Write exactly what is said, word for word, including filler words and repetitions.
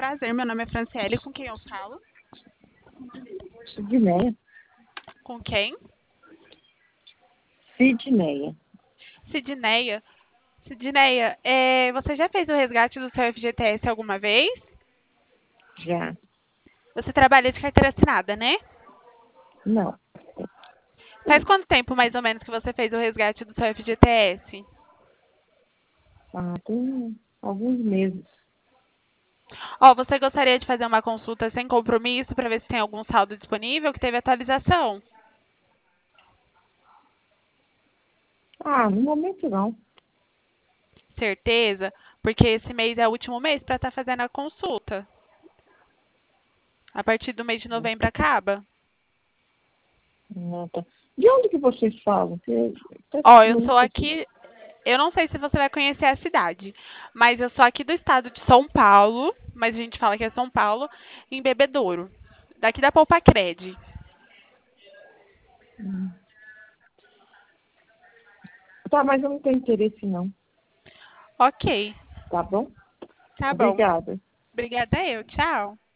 prazer, meu nome é Franciele, com quem eu falo? Sidneia. Com quem? Sidneia. Sidneia. Sidneia, é, você já fez o resgate do seu F G T S alguma vez? Já. Você trabalha de carteira assinada, né? Não. Faz quanto tempo, mais ou menos, que você fez o resgate do seu F G T S? Ah, tem alguns meses. Ó, você gostaria de fazer uma consulta sem compromisso para ver se tem algum saldo disponível que teve atualização? Ah, no momento não. Certeza? Porque esse mês é o último mês para estar fazendo a consulta. A partir do mês de novembro acaba. Ah, tá. De onde que vocês falam? Que- até Ó, eu não sou esqueci. aqui. Eu não sei se você vai conhecer a cidade, mas eu sou aqui do estado de São Paulo, mas a gente fala que é São Paulo, em Bebedouro. Daqui da Poupa Cred. Hum. Tá, mas eu não tenho interesse não. Ok, Tá bom? tá bom. Obrigada. Obrigada eu. Tchau.